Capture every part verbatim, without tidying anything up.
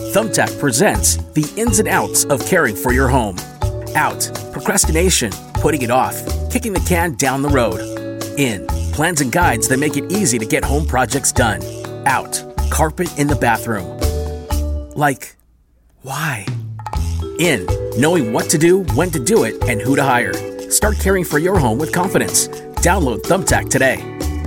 Thumbtack presents the ins and outs of caring for your home. Out, procrastination, putting it off, kicking the can down the road. In, plans and guides that make it easy to get home projects done. Out, carpet in the bathroom. Like, why? In, knowing what to do, when to do it, and who to hire. Start caring for your home with confidence. Download Thumbtack today.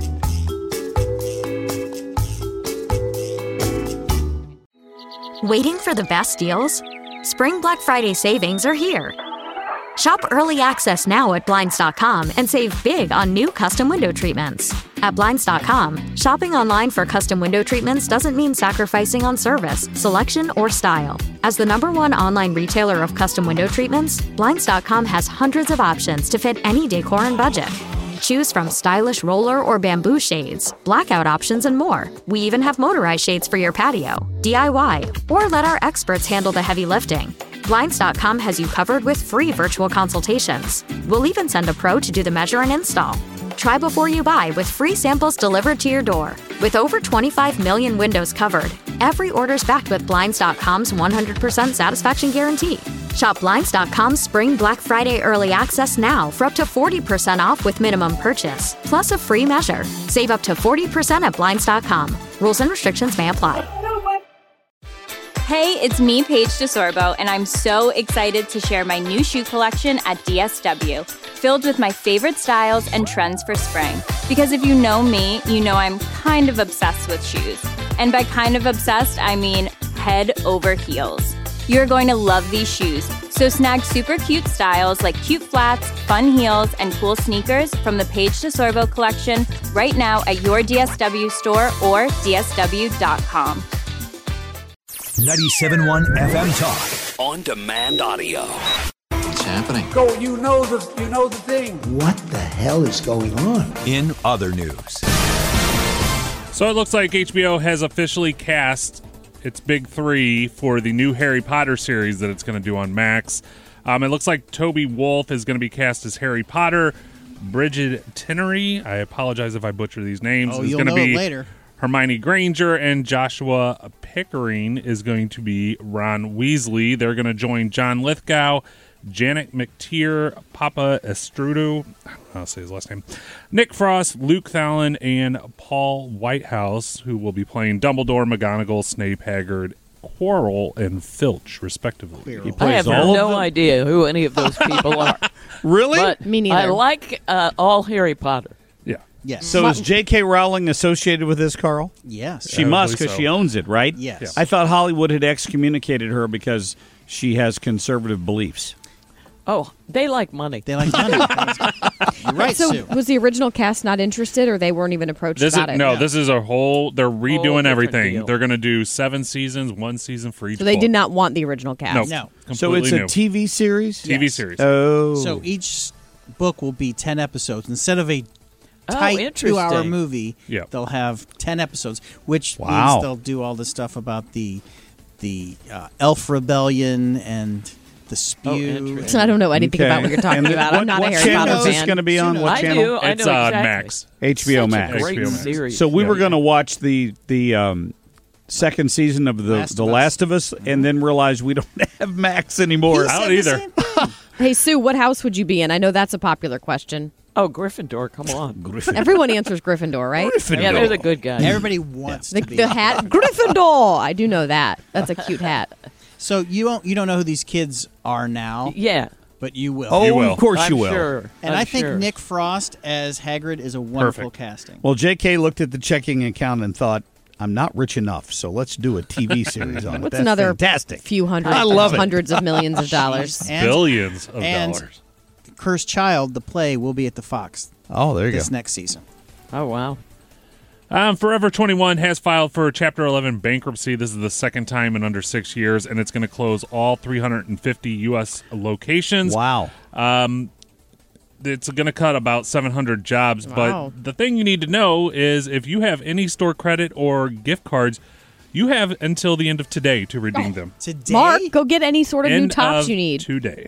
Waiting for the best deals? Spring Black Friday savings are here. Shop early access now at Blinds dot com and save big on new custom window treatments. At Blinds dot com, shopping online for custom window treatments doesn't mean sacrificing on service, selection, or style. As the number one online retailer of custom window treatments, Blinds dot com has hundreds of options to fit any decor and budget. Choose from stylish roller or bamboo shades, blackout options, and more. We even have motorized shades for your patio, D I Y, or let our experts handle the heavy lifting. Blinds dot com has you covered with free virtual consultations. We'll even send a pro to do the measure and install. Try before you buy with free samples delivered to your door. With over twenty-five million windows covered, every order's backed with Blinds dot com's one hundred percent satisfaction guarantee. Shop Blinds dot com's Spring Black Friday Early Access now for up to forty percent off with minimum purchase, plus a free measure. Save up to forty percent at Blinds dot com. Rules and restrictions may apply. Hey, it's me, Paige DeSorbo, and I'm so excited to share my new shoe collection at D S W, filled with my favorite styles and trends for spring. Because if you know me, you know I'm kind of obsessed with shoes. And by kind of obsessed, I mean head over heels. You're going to love these shoes, so snag super cute styles like cute flats, fun heels, and cool sneakers from the Paige DeSorbo collection right now at your D S W store or D S W dot com. ninety-seven point one F M Talk. On demand audio. What's happening? Go, you know the you know the thing. What the hell is going on? In other news. So it looks like H B O has officially cast its big three for the new Harry Potter series that it's going to do on Max. Um, it looks like Toby Wolf is going to be cast as Harry Potter. Bridget Tinnery, I apologize if I butcher these names, oh, is you'll going to know be it later. Hermione Granger, and Joshua Pickering is going to be Ron Weasley. They're going to join John Lithgow, Janet McTeer, Papa Estrudo, I don't know how to say his last name, Nick Frost, Luke Thalen, and Paul Whitehouse, who will be playing Dumbledore, McGonagall, Snape, Hagrid, Quirrell, and Filch, respectively. He I have all no idea who any of those people are. Really? But Me neither. I like uh, all Harry Potter. Yeah. Yes. So is J K. Rowling associated with this, Carl? Yes. She I must believe because so. she owns it, right? Yes. Yeah. I thought Hollywood had excommunicated her because she has conservative beliefs. Oh, they like money. They like money. You're right, So Sue. was the original cast not interested, or they weren't even approached This about is, it? no, this is a whole, they're redoing different everything. deal. They're going to do seven seasons, one season for each So they book. did not want the original cast. No. No. So Completely it's a new. T V series? T V Yes. series. Oh. So each book will be ten episodes. Instead of a Oh, tight interesting. two-hour movie, Yeah. they'll have ten episodes, which Wow. means they'll do all the stuff about the the uh, Elf Rebellion and the Spew. Oh, interesting. I don't know anything Okay. about what you're talking And about. what, I'm not what a Harry channel Potter is this fan. going to be on? What I channel? do. I It's know uh, exactly. Max. H B O Such Max. a great H B O Max. series. So we Yeah. were going to watch the the um, second season of the Last The of Us. Last of Us, and then realize we don't have Max anymore. He I said don't the either. same thing. Hey, Sue, what house would you be in? I know that's a popular question. Oh, Gryffindor, come on. Everyone answers Gryffindor, right? Yeah, they're the good guys. Everybody wants The, to be. the hat, Gryffindor. I do know that. That's a cute hat. So you don't you don't know who these kids are now, Yeah, but you will. Oh, You will. of course I'm you will. sure. and I'm I think sure. Nick Frost as Hagrid is a wonderful Perfect. casting. Well, J K looked at the checking account and thought, I'm not rich enough, so let's do a T V series on it. What's That's another fantastic. few hundred, I love it. hundreds of millions of dollars? And Billions of and- dollars. Cursed Child, the play, will be at the Fox Oh, there you this go. next season. Oh, wow. Um, Forever twenty-one has filed for Chapter eleven bankruptcy. This is the second time in under six years, and it's going to close all three hundred fifty U S locations. Wow. Um, it's going to cut about seven hundred jobs. Wow. But the thing you need to know is if you have any store credit or gift cards, you have until the end of today to redeem them. Today, Mark, go get any sort of new End tops of you need. today.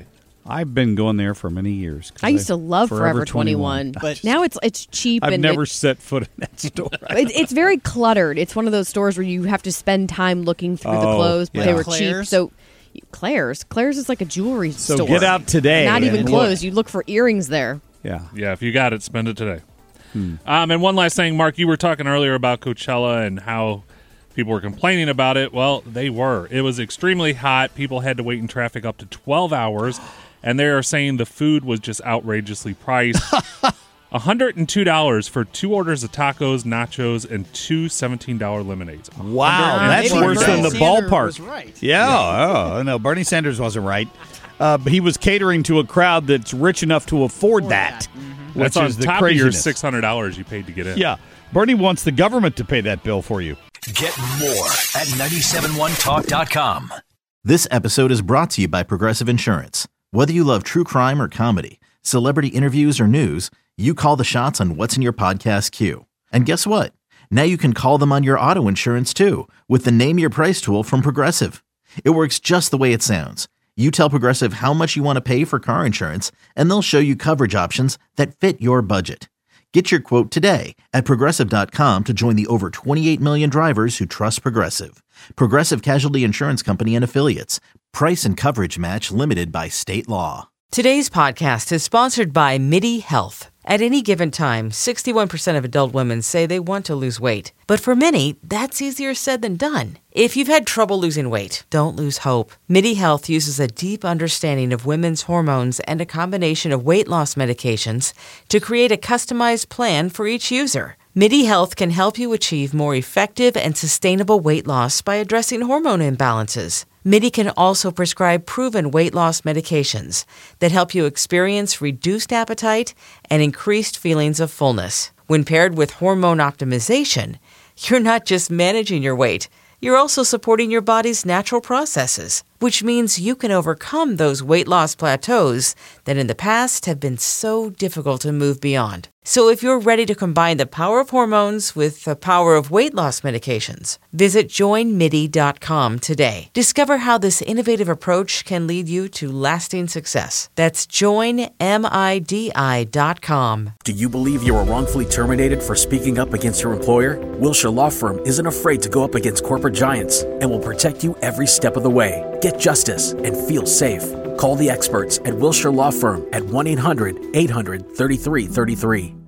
I've been going there for many years. I used to love Forever Forever twenty-one, but now it's it's cheap. I've and never it, set foot in that store. it, it's very cluttered. It's one of those stores where you have to spend time looking through Oh, the clothes, but yeah. they were Claire's? cheap. So Claire's, Claire's is like a jewelry So store. get out today. Not even and clothes. You look for earrings there. Yeah. Yeah, if you got it, spend it today. Hmm. Um, and one last thing, Mark, you were talking earlier about Coachella and how people were complaining about it. Well, they were. It was extremely hot. People had to wait in traffic up to twelve hours, and they are saying the food was just outrageously priced. one hundred two dollars for two orders of tacos, nachos, and two seventeen dollar lemonades. Wow, that's Maybe worse Bernie than the Sanders ballpark. was right. Yeah, oh, no, Bernie Sanders wasn't right. Uh, but he was catering to a crowd that's rich enough to afford that. Mm-hmm. Which That's on is the top of your craziness. six hundred dollars you paid to get in. Yeah, Bernie wants the government to pay that bill for you. Get more at nine seven one talk dot com. This episode is brought to you by Progressive Insurance. Whether you love true crime or comedy, celebrity interviews or news, you call the shots on what's in your podcast queue. And guess what? Now you can call them on your auto insurance too with the Name Your Price tool from Progressive. It works just the way it sounds. You tell Progressive how much you want to pay for car insurance, and they'll show you coverage options that fit your budget. Get your quote today at Progressive dot com to join the over twenty-eight million drivers who trust Progressive. Progressive Casualty Insurance Company and Affiliates. Price and coverage match limited by state law. Today's podcast is sponsored by MIDI Health. At any given time, sixty-one percent of adult women say they want to lose weight. But for many, that's easier said than done. If you've had trouble losing weight, don't lose hope. MIDI Health uses a deep understanding of women's hormones and a combination of weight loss medications to create a customized plan for each user. MIDI Health can help you achieve more effective and sustainable weight loss by addressing hormone imbalances. MIDI can also prescribe proven weight loss medications that help you experience reduced appetite and increased feelings of fullness. When paired with hormone optimization, you're not just managing your weight, you're also supporting your body's natural processes, which means you can overcome those weight loss plateaus that in the past have been so difficult to move beyond. So if you're ready to combine the power of hormones with the power of weight loss medications, visit join midi dot com today. Discover how this innovative approach can lead you to lasting success. That's join midi dot com. Do you believe you were wrongfully terminated for speaking up against your employer? Wilshire Law Firm isn't afraid to go up against corporate giants and will protect you every step of the way. Get justice and feel safe. Call the experts at Wilshire Law Firm at one eight hundred eight hundred thirty-three thirty-three.